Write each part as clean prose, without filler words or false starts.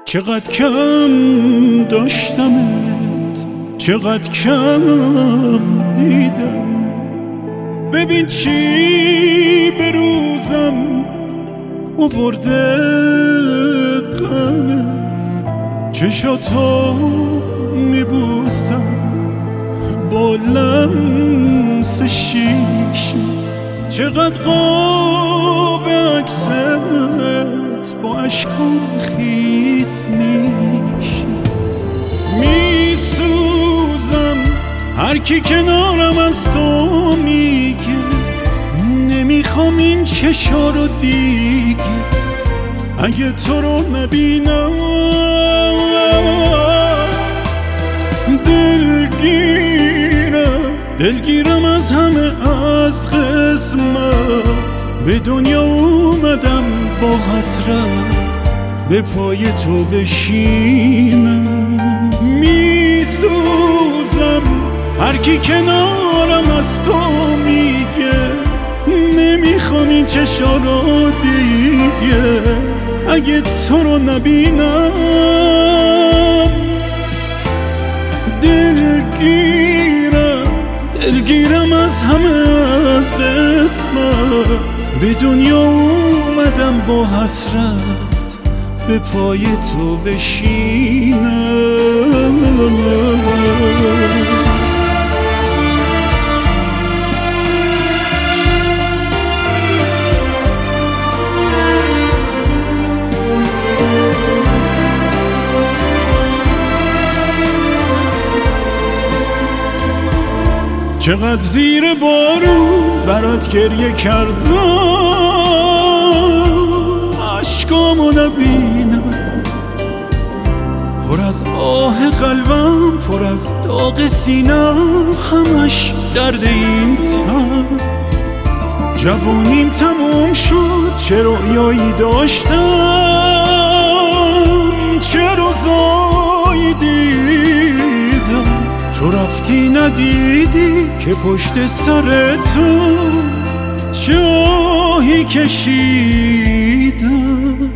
چقدر کم داشتمت، چقدر کم دیدم. ببین چی به روزم آورده غمت. چشاتو میبوسم با لمس شیشه، چقدر قاب عکست با اشکام خیس میشه. میسوزم هر کی کنارم از تو میگه نمیخوام این چشا رو دیگه. اگه تو رو نبینم دلگیرم از همه، از قسمت. به دنیا اومدم با حسرت به پای تو بشینم. میسوزم هر کی کنارم از تو میگه نمیخوام این چشا رو دیگه. اگه تو رو نبینم دلگیرم از همه، از قسمت. به دنیا اومدم با حسرت به پای تو بشینم. چقدر زیر بارون برات گریه کردم، عشقامو نبینم. پر از آه قلبم، پر از داغ سینم، همش درد این تن. جوانیم تموم شد، چه رویایی داشتم، چه روزایی دیدم. تو رفتی ندیدی که پشت سر تو چاهی کشیدم.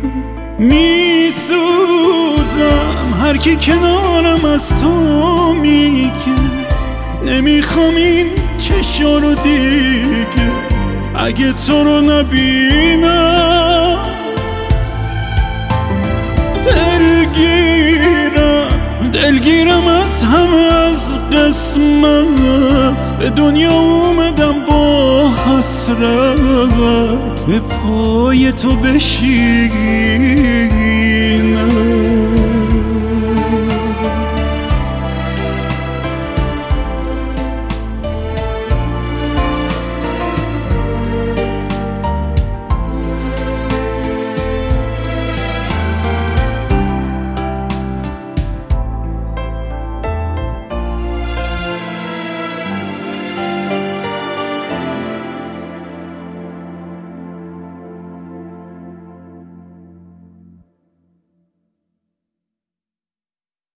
میسوزم هر کی کنارم از تو میگه نمیخوام این چشا رو دیگه. اگه تو رو نبینم دلگیرم از همه، از قسمت. به دنیا اومدم با حسرت به پای تو بشینم.